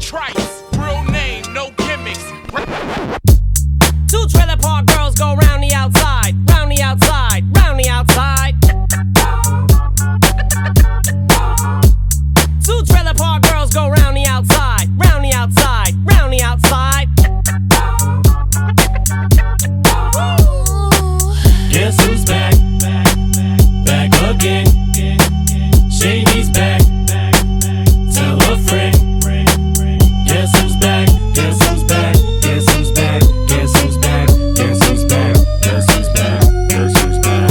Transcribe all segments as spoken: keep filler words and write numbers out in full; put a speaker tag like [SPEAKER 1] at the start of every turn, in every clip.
[SPEAKER 1] Trice, real name, no gimmicks.
[SPEAKER 2] Two trailer park girls go round the outside, round the outside, round the outside. Two trailer park girls go round the outside, round the outside, round the outside.
[SPEAKER 3] Guess who's back? Back again. Shady's back. Tell a friend. Guess who's back? Guess who's back? Guess who's back? Guess who's back? Guess who's back? Guess who's back? Guess who's back?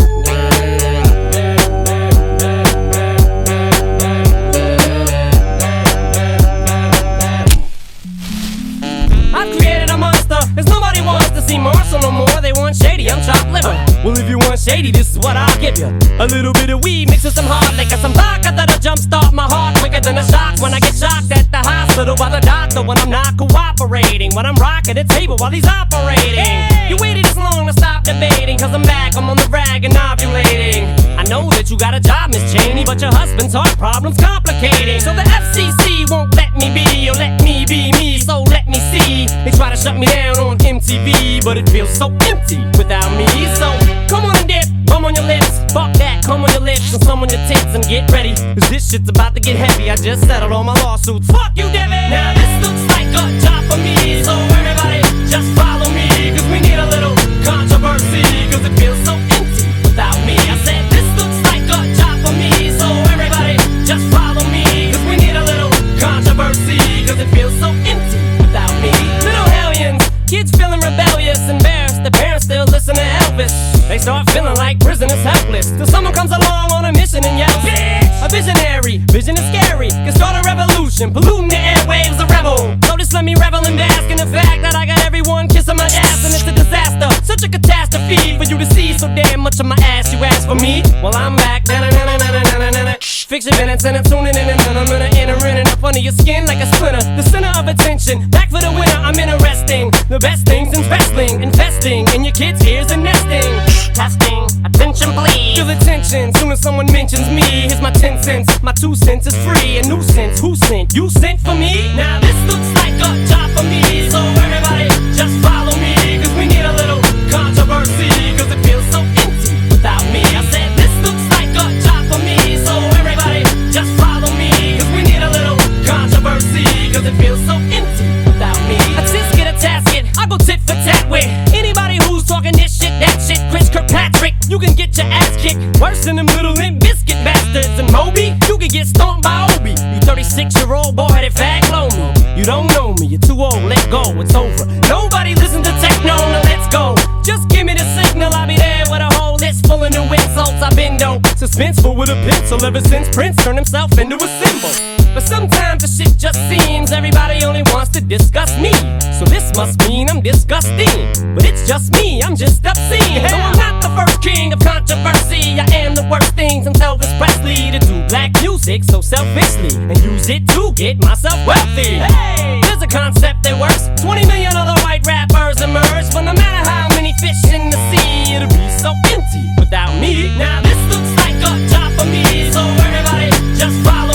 [SPEAKER 2] I've created a monster, cause nobody wants to see Marshall no more. They want Shady, I'm chopped liver. Well, if you want Shady, this is what I'll give you. A little bit of weed mixed with some hard liquor, some vodka that'll jumpstart my heart quicker than a shock when I get shocked at the hospital by the doctor when I'm not cooperating, when I'm rocking the table while he's operating. Hey! You waited this long to stop debating, cause I'm back, I'm on the rag and ovulating. I know that you got a job, Miss Cheney, but your husband's heart problem's complicating. So the F C C won't let me be, or let me be me, so let me see. They try to shut me down on M T V, but it feels so empty without me. So come on and dip, bum on your lips. Fuck that, come on your lips and some on your tits and get ready, cause this shit's about to get heavy. I just settled all my lawsuits. Fuck you, Devin. Now this looks like a job for me, so everybody just follow me, cause we need a little controversy, cause it feels so empty without me. I said this looks like a job for me, so everybody just follow me, cause we need a little controversy, cause it feels so empty without me. Little hellions, kids feeling rebellious, embarrassed, the parents still listen to Elvis. They start feeling like prisoners helpless, till someone comes along on a mission and yells, bitch! A visionary, vision is scary, can start a revolution, polluting the airwaves, a rebel. So just let me revel and bask in the fact that I got everyone kissing my ass, and it's a disaster, such a catastrophe for you to see so damn much of my ass. You ask for me? Well, I'm back. Fix your minutes and I'm tuning in and I'm gonna enter in and up under your skin like a splinter. The center of attention, back for the winner, I'm interesting. The best things in wrestling, investing in your kids' ears and nesting. Testing, attention please. Feel the tension, soon as someone mentions me. Here's my ten cents, my two cents is free. A nuisance, who sent? You sent for me? Now this looks like a job for me, so everybody just follow me, cause we need a little controversy, cause it feels so empty without me. I said this looks like a job for me, so everybody just follow me, cause we need a little controversy, cause it feels so empty without me. I just get a tasket, I go tit for tat with anybody who's talking this shit, that shit. Chris Kirkpatrick, you can get your ass kicked worse than them little Limp Bizkit bastards. And Moby, you can get stomped by Obi. You thirty-six year old boy headed fag blow me. You don't know me, you're too old, let go, it's over. Nobody listen to techno, now let's go. Just give me the signal, I'll be there with a whole list full of new insults. I've been dope, suspenseful with a pencil ever since Prince turned himself into a symbol. But sometimes the shit just seems everybody only wants to discuss me. So this must mean I'm disgusting, but it's just me, I'm just obscene. No, I'm not the first king of controversy. I am the worst thing since Elvis Presley to do black music so selfishly and use it to get myself wealthy. Hey, there's a concept that works. twenty million other white rappers emerge, but no matter how many fish in the sea, it'll be so empty without me. Now this looks like a job for me, so everybody just follow